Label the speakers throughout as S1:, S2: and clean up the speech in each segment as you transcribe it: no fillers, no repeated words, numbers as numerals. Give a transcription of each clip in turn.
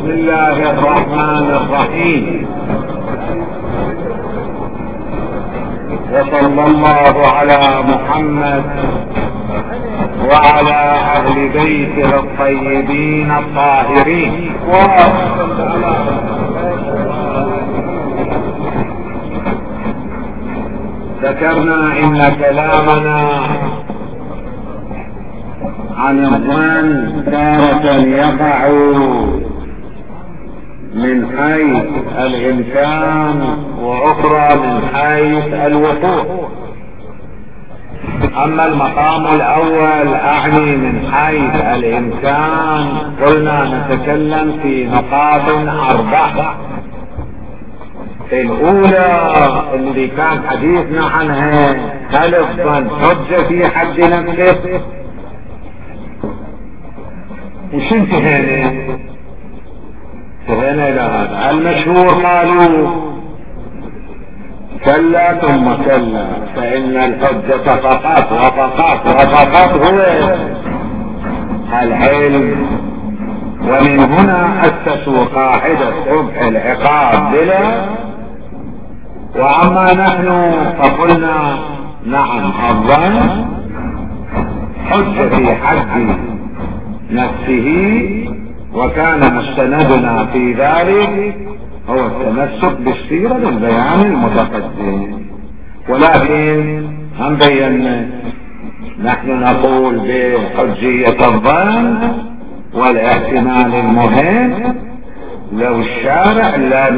S1: بسم الله الرحمن الرحيم. وصلى الله على محمد وعلى اهل بيته الطيبين الطاهرين. ذكرنا ان كلامنا عن الظن تارة يقع من حيث الامكان واخرى من حيث الوقوع. اما المقام الاول اعني من حيث الامكان قلنا نتكلم في نقاط 4. الاولى اللي كان حديثنا عنها هل الظن حجة في حد نفسه؟ وش انتهينا الى هذا المشهور قالوا كلا ثم كلا، فان الحجة فقط وفقط وفقط هو العلم. ومن هنا اسسوا قاعدة قبح العقاب بلا. واما نحن فقلنا نعم الظن حجة في حد نفسه، وكان مستندنا في ذلك هو التمسك بالسيرة للبيان المتقدم. ولكن هم بينا نحن نقول بحجية الظن والاحتمال المهم لو الشارع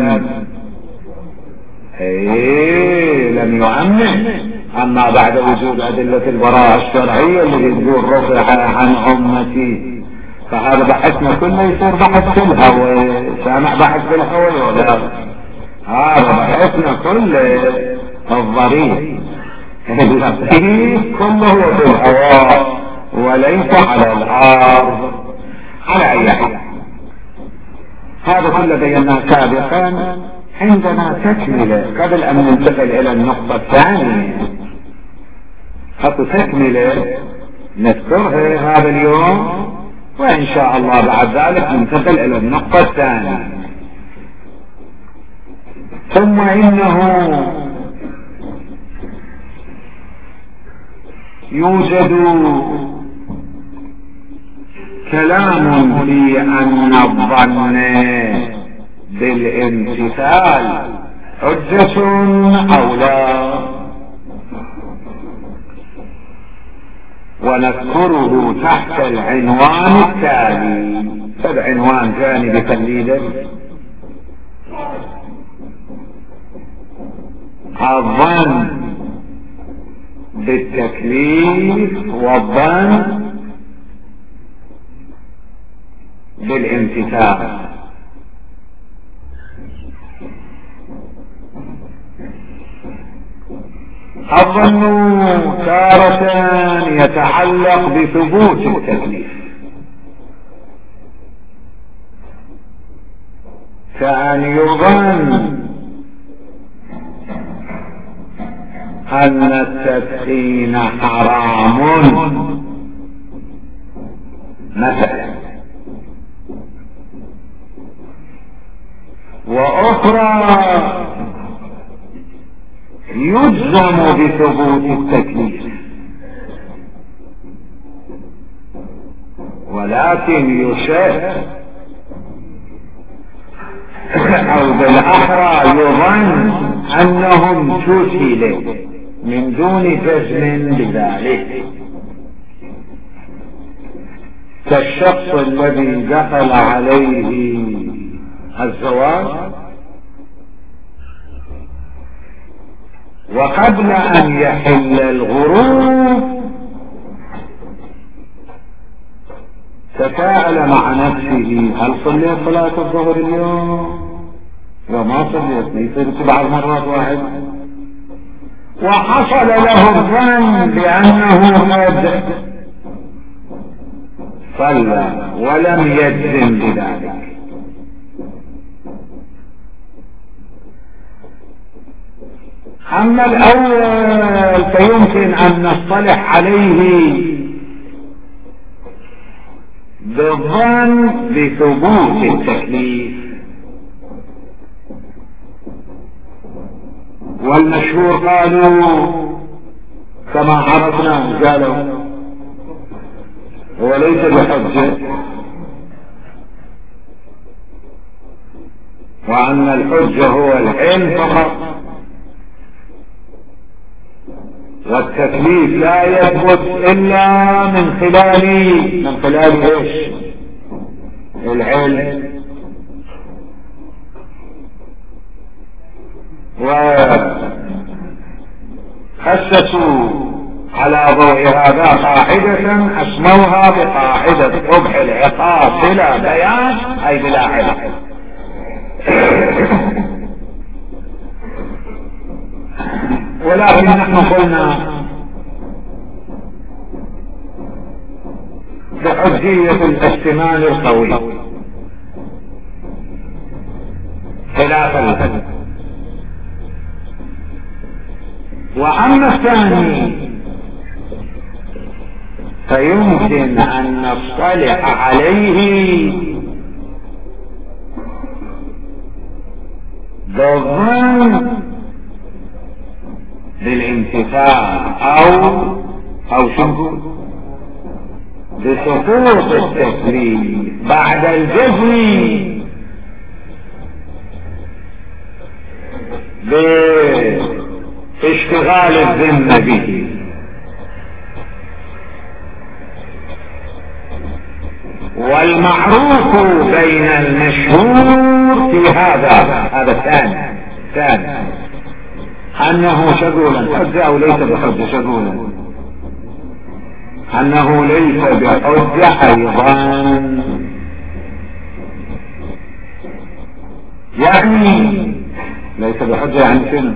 S1: لم يؤمن. اما بعد وجود ادلة البراءة الشرعية اللي تقول رفع عن امتي، فهذا بحثنا كله يصير بحث في الهوى. سامع بحث في الهوى ولا؟ هذا بحثنا كله الضريح كله هو في الهوى وليس على الارض. على اي حال هذا كله بيناه سابقا. عندنا تكملة قبل ان ننتقل الى النقطة الثانية، خط تكملة نذكرها هذا اليوم، وان شاء الله بعد ذلك ننتقل الى النقطة الثانية. ثم انه يوجد كلام في ان الظن بالامتثال حجة او لا، ونذكره تحت العنوان التالي. فالعنوان جانب تقليده الظن بالتكليف والظن بالامتثال. الظن تارة يتعلق بثبوت التكليف، كأن يظن أن التدخين حرام مثلا، وأخرى يجزم بثبوت التكليف ولكن يشك او بالاحرى يظن انهم جهلوا من دون جزم بذلك، كالشخص الذي دخل عليه الزواج وقبل ان يحل الغروب تساءل مع نفسه هل صليت صلاة الظهر اليوم؟ وما صليت، يصير 7 مرات واحد. وحصل له الظن بانه قد صلى ولم يجزم بذلك. اما الاول فيمكن ان نصطلح عليه بالظن بثبوت التكليف، والمشهور قالوا كما عرفنا قالوا هو ليس بحجة، وأن الحجة هو العلم فقط، والتكليف لا يثبت إلا من خلال ايش؟ العلم. وأسسوا على ضوء هذا قاعدة أسموها بقاعدة قبح العقاب بلا بيان، أي بلا علم. ولكن نحن قلنا بحجية الاحتمال القوي خلاف الحج. وأما الثاني فيمكن أن نصطلح عليه بالظن بالانتفاع أو شنو بسقوط التكليف بعد الجزم باشتغال الذمة به. والمعروف بين المشهور في هذا الثاني أنه شغولا حجة أو ليس بحجة، شغولا أنه ليس بحجة أيضا، يعني ليس بحجة يعني شنو؟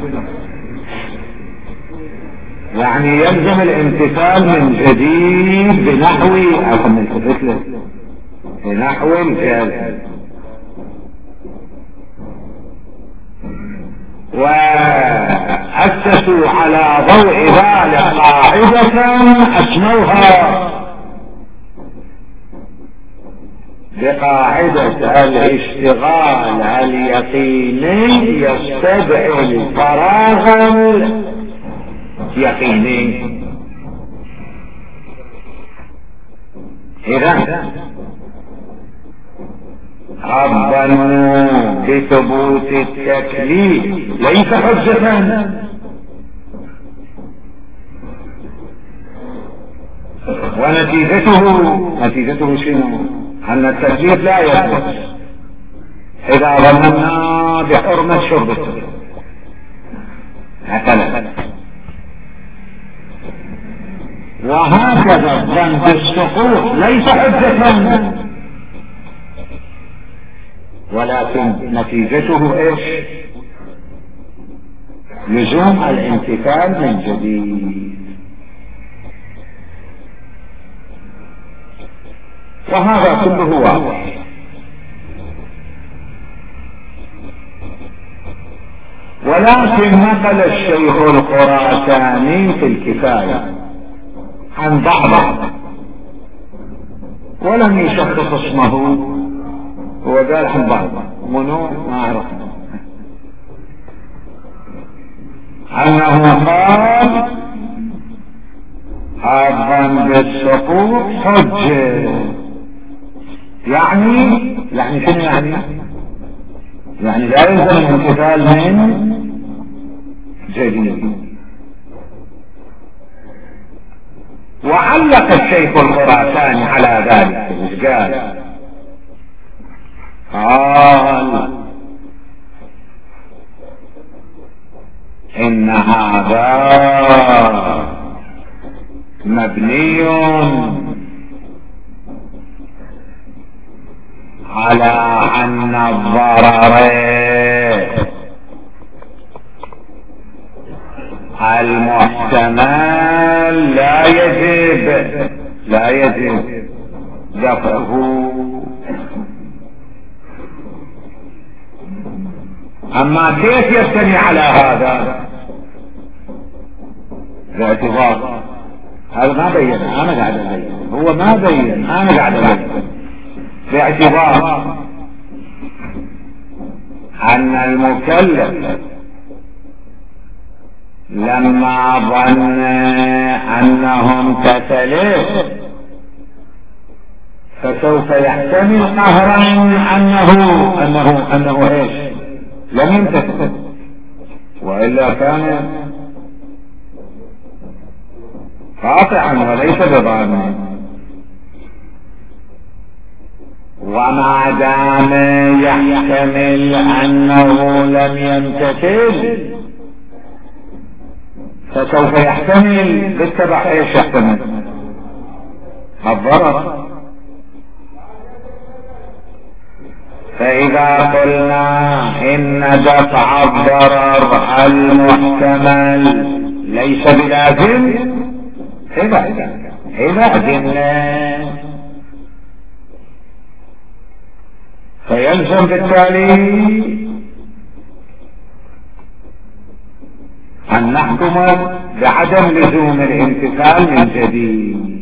S1: يعني يلزم الامتثال من جديد بنحو الجهل. وأسسوا على ضوء ذلك قاعدة أسموها بقاعدة الاشتغال اليقيني يستدعي الفراغ اليقيني. إذا الظن بثبوت التكليف ليس حجة، ونتيجته شنو؟ أن التكليف لا يثبت إذا ظننا بحرمة شربته هكذا. وهكذا الظن بالسقوط ليس حجة، ولكن نتيجته ايش؟ لزوم الامتثال من جديد. وهذا كله واضح. ولكن نقل الشيخ الخراساني في الكفاية عن بعض ولم يشخص اسمه، هو قال عن بعض منو ما أعرف أنه قال الظن بالسقوط حجة. يعني شنو يعني لا يلزم الامتثال من جديد. وعلق الشيخ الخراساني على ذلك، مش قال إن هذا مبني على أن الضرر المحتمل لا يجب دفعه. أما كيف يبتني على هذا الاعتبار؟ هذا ما بين، أنا قاعد أبين، هو ما بين، أنا قاعد أبين. باعتبار أن المكلف لما ظن أنهم امتثلوا فسوف يحتمل قهرا أنه إيش لم يمتثل، وإلا كان قاطعا وليس بظالم. وما دام يحتمل أنه لم يمتثل فسوف يحتمل بالتبع ايش يحتمل الضرر. فإذا قلنا إن دفع الضرر المحتمل ليس بلازم، إذا قلنا فيلزم بالتالي أن نحكم بعدم لزوم الامتثال من جديد.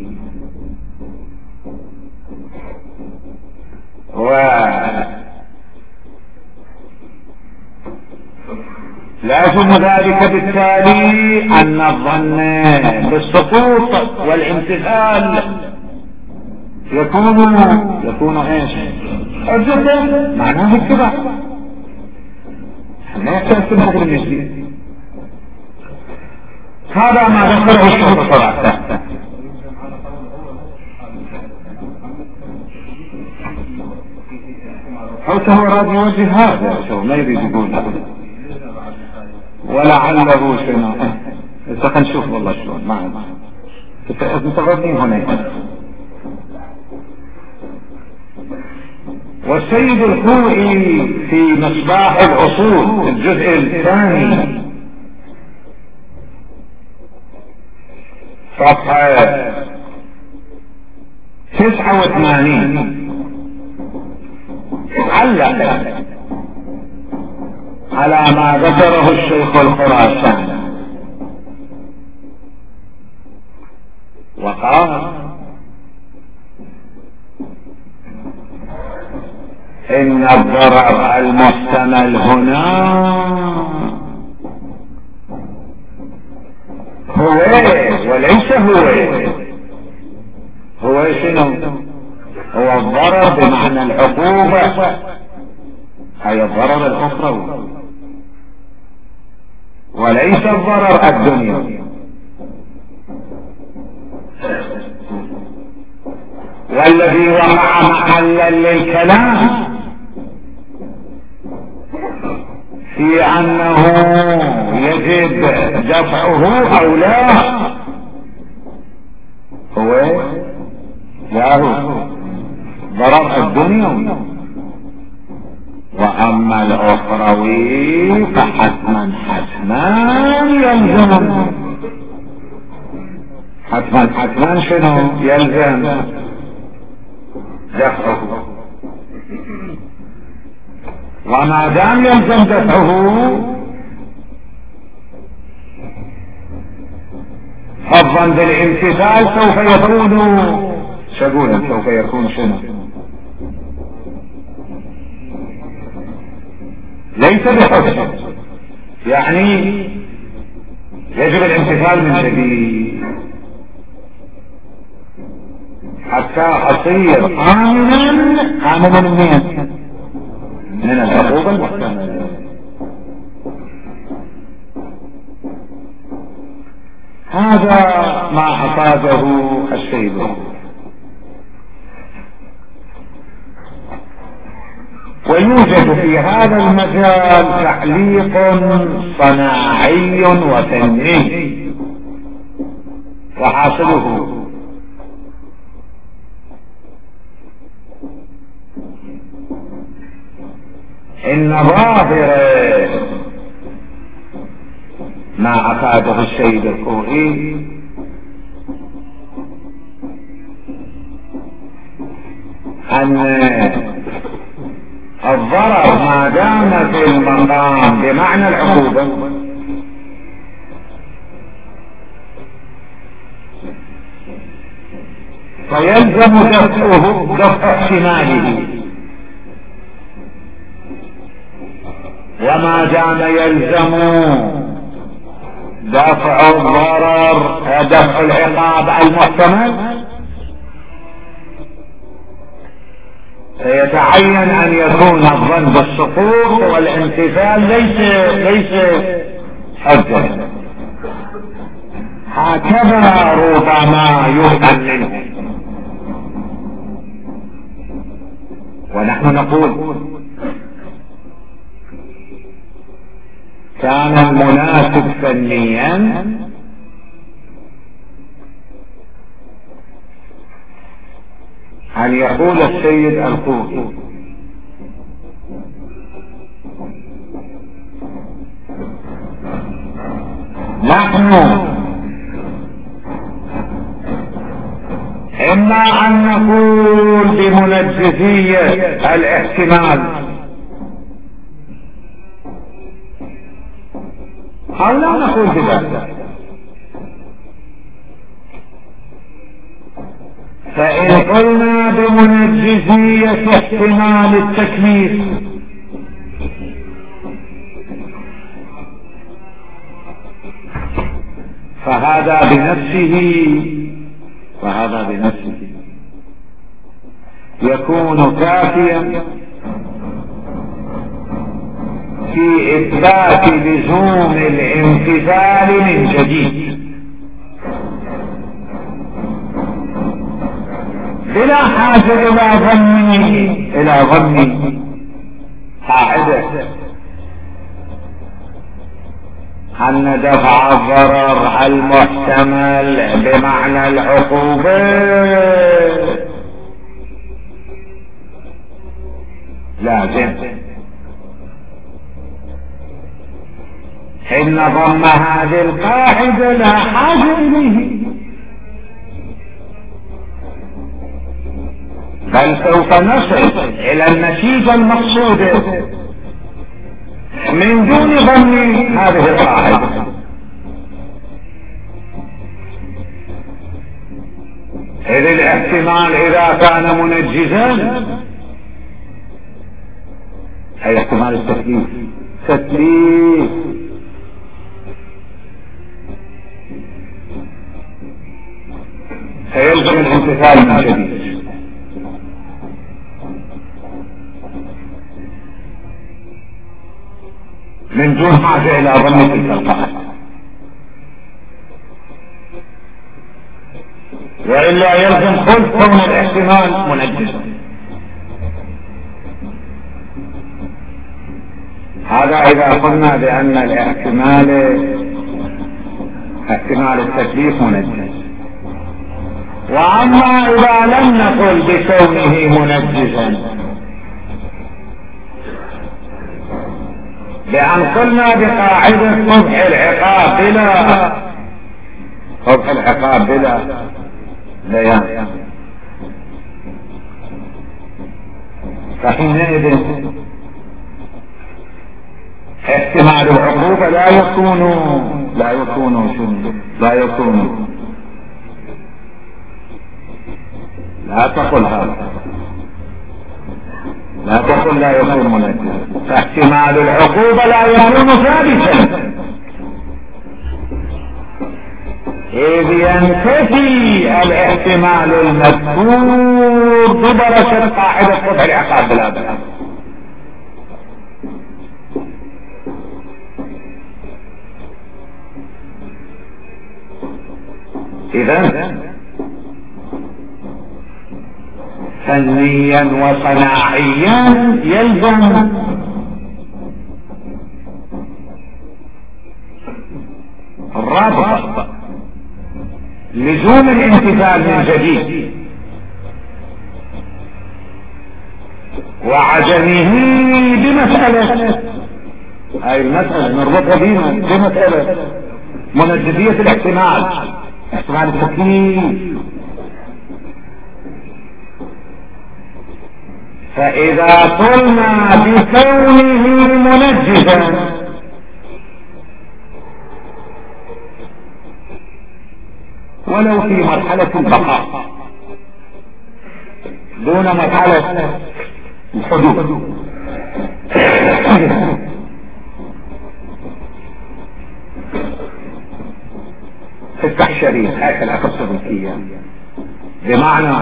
S1: ولازم ذلك بالتالي أن الظن بالسقوط والامتثال يكون ايش حجة، معناه اتباع، لا يحتاج تنظر المجديد. هذا ما ذكره الشيخ صراحة. هو راد يوجه هذا ما يريد يقول ولعله شنو إذا نشوف والله شلون ما انتظرني هنا. والسيد الخوئي في مصباح الأصول الجزء الثاني صفحة 89 علق على ما ذكره الشيخ الخراساني وقال إن الضرر المحتمل هنا هو وليس هو شنو؟ هو الضرر بمعنى العقوبة، أي الضرر الأخروي، وليس الضرر الدنيوي. والذي وقع محلا للكلام في أنه يجب دفعه أو لا هو ضرر الدنيا، وأما الأخروي فحتما يلزم حتما شنو يلزم دفعه. وما دام يلزم دفعه فضلا بالامتثال سوف يكون شنو ليس بحجة، يعني يجب الامتثال من جديد حتى أصير آمنا من العقوبة المحتملة. هذا ما أفاده السيد. ويوجد في هذا المجال تعليق صناعي وفني، وحاصله إن ظاهر ما أفاده السيد الخوئي أن الضرر ما دام في المقام بمعنى العقوبة فيلزم دفع احتماله، وما دام يلزم دفع الضرر دفع العقاب المحتمل، فيتعين ان يكون الظن بالسقوط والامتثال ليس حجة. هكذا ربما يفهم منه. ونحن نقول كان المناسب فنيا أن يقول السيد الخوئي نحن إما أن نقول بمنجزية الاحتمال أو لا نقول بذلك. فإن قلنا بمنجزية احتمال التكليف فهذا بنفسه يكون كافيا في إثبات لزوم الامتثال من جديد بلا حاجة إلى ظن قاعدة أن دفع الضرر المحتمل بمعنى العقوبة لازم، إن ضم هذه القاعدة لا حاجة إليه، بل سوف نصل إلى النتيجة المقصودة من دون ضم هذه القاعدة. إذ الاحتمال إذا كان منجزا أي احتمال التكليف فيلزم الامتثال من جديد. من دون حاجة إلى ضم تلك القاعدة، وإلا يلزم خلف كون الاحتمال منجزا. هذا إذا قلنا بأن احتمال التكليف منجز. وأما إذا لم نقل بكونه منجزا، بأن قلنا بقاعدة قبح العقاب بلا بيان، فحينئذ احتمال العقوبة لا يكون لا تقل هذا، لا تقل لا يكون منجزا، فاحتمال العقوبة لا يكون ثابتا، إذ ينتفي الاحتمال المذكور ببركة قاعدة قبح العقاب بلا بيان. إذن فنيا وصناعيا يلزم الرابط لزوم الامتثال من جديد، وعدمه بمسألة، هاي المسألة نربطها بينا بمسألة منجزية الاحتمال، احتمال التكليف. فإذا قلنا بكونه منجزا ولو في مرحلة البقاء دون مرحلة الحدوث. افتح شريط هيك الأقصد فيها، بمعنى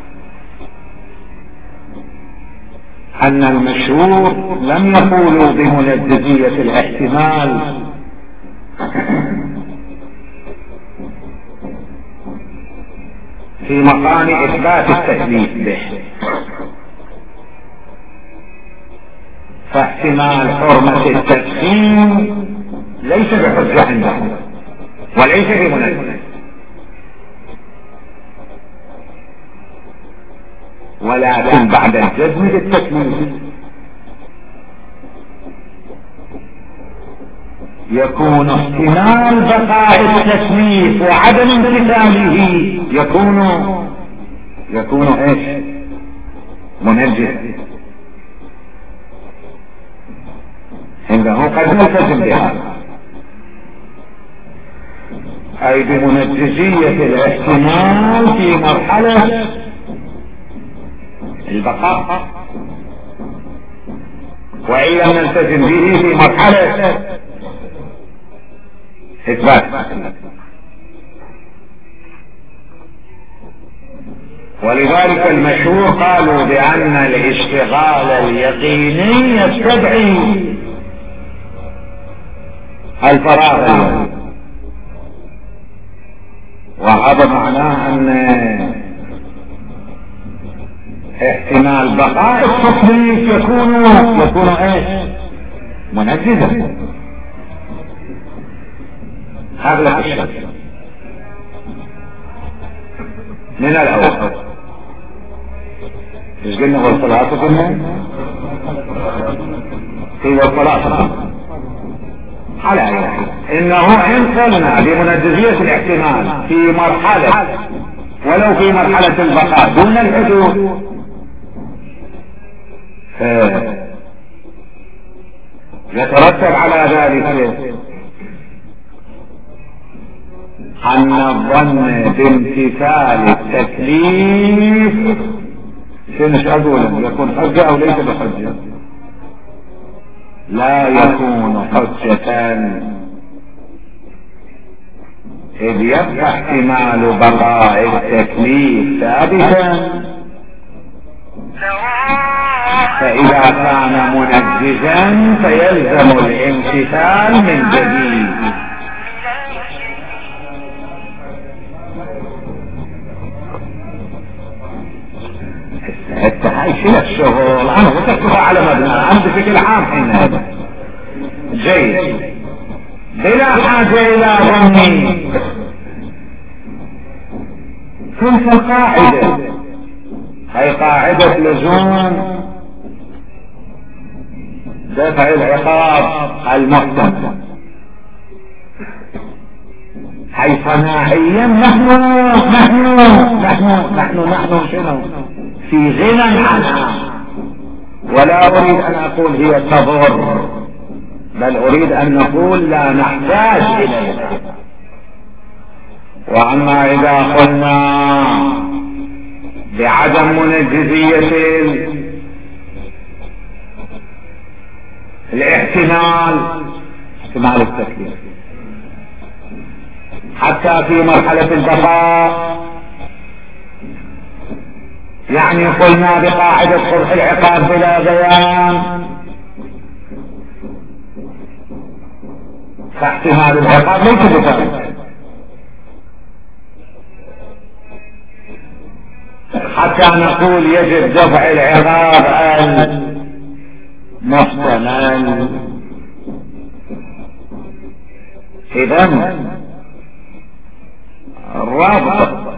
S1: أن المشهور لم يقولوا بمنجزية الاحتمال، في مقام إثبات التكليف به، فاحتمال حرمة التدخين ليس بحجة عندهم وليس بمنجز، ولكن بعد الجزم بالتكليف يكون احتمال بقاء التكليف وعدم امتثاله يكون ايش؟ منجز. عنده قد نلتزم بهذا، اي بمنجزية الاحتمال في مرحلة البقاء، وإن لم نلتزم به في مرحلة إثبات. ولذلك المشهور قالوا بأن الاشتغال اليقيني يستدعي الفراغ، وهذا معناه أن احتمال بقاء التكليف يكون ايش؟ منجزا. هذا الشرط من الاول. ايش قلنا؟ والصلاة قلنا في والصلاة على انه ان قلنا بمنجزية الاحتمال في مرحلة ولو في مرحلة البقاء دون الحدوث، يترتب على ذلك أن الظن بامتثال التكليف مش أقول يكون حجة أو ليس بحجة، لا يكون حجة، إذ يبقى احتمال بقاء التكليف ثابتا، فإذا كان منجزا فيلزم الامتثال من جديد. انت هايشيل الشغل، انا بتكتبها على مبنى عندي بشكل عام هنا جيد بلا حاجة الى ظني. كيف القاعدة؟ هي قاعدة لزوم دفع العقاب المحتمل، حيث صناعيا نحن شنو في غنى عنها، ولا اريد ان اقول هي تضر، بل اريد ان نقول لا نحتاج اليها. واما اذا قلنا بعدم منجزية الاحتمال، احتمال التكليف حتى في مرحلة البقاء، يعني قلنا بقاعدة صلح العقاب بلا بيان، فاحتمال العقاب ليس بذلك، حتى نقول يجب دفع العقاب المحتمل. إذن الرابط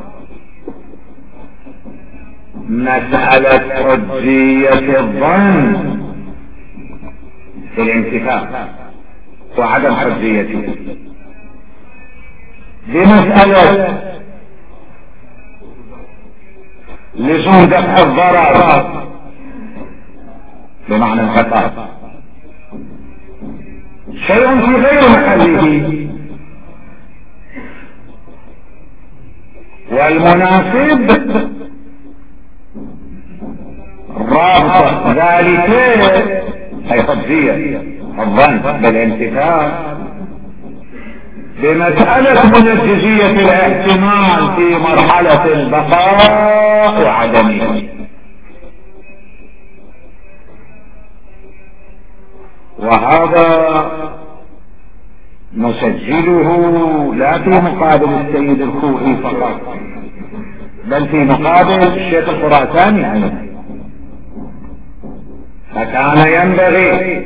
S1: مسألة حجية الظن في الانتفاع وعدم حجيته بمسألة لزوم دفع الضرر بمعنى الخطاب، شيء في غير محله، والمناسب رابط ذلك أي قدسية الظن بالامتثال بمسألة منجزية الاحتمال في مرحلة البقاء وعدمه. وهذا نسجله لا في مقابل السيد الخوئي فقط بل في مقابل الشيخ الخراساني أيضا. فكان ينبغي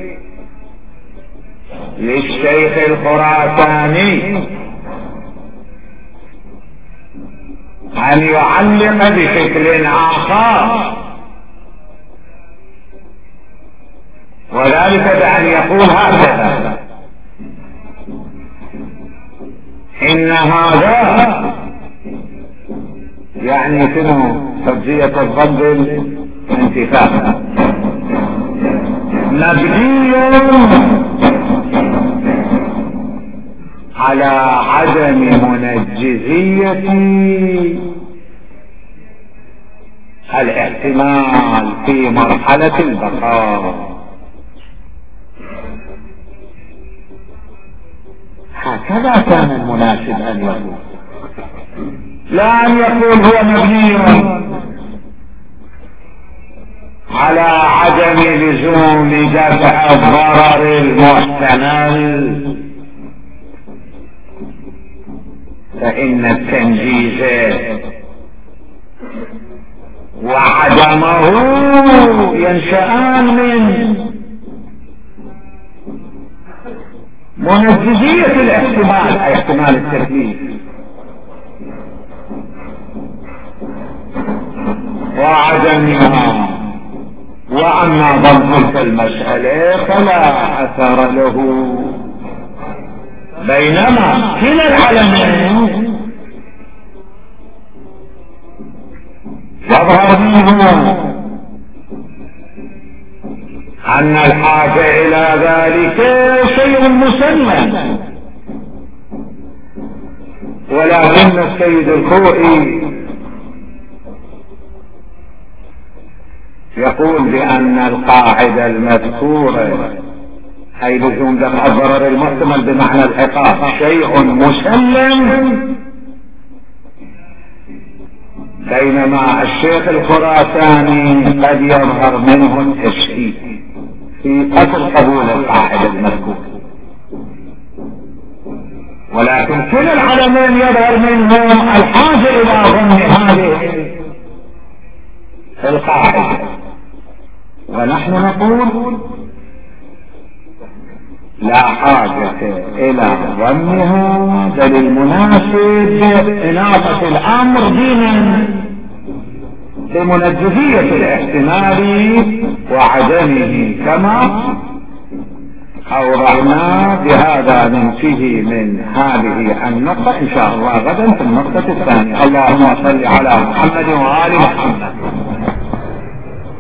S1: للشيخ الخراساني أن يعلق بشكل آخر، وذلك بأن يقول هكذا: إن هذا يعني شنو؟ قضية الظن بالانتفاع مبني على عدم منجزية الاحتمال في مرحلة البقاء. هكذا كان المناسب أن يقول، لا أن يقول هو مبني على عدم لزوم دفع الضرر المحتمل، فإن التنجيز وعدمه ينشأان من منجزية الاحتمال أي احتمال التكليف وعدمها. وأما ضبط المسألة فلا أثر له، بينما كلا العلمين يظهر منه أن الحاجة إلى ذلك شيء مسلم، ولكن السيد الخوئي يقول بأن القاعدة المذكورة أي لزوم دفع الضرر المحتمل بمعنى العقاب شيء مسلم، بينما الشيخ الخراساني قد يظهر منه التشكيك في أصل قبول القاعدة المذكورة، ولكن كل العلمين يظهر منهم الحاجة إلى ضمن هذه القاعدة. ونحن نقول لا حاجة إلى ضمنها، بل المناسب إناقة الأمر دينا بمنجزية الاحتمال وعدمه، كما أوضحنا. بهذا ننتهي من هذه النقطة إن شاء الله غدا في النقطة الثانية. اللهم صل على محمد وآل محمد.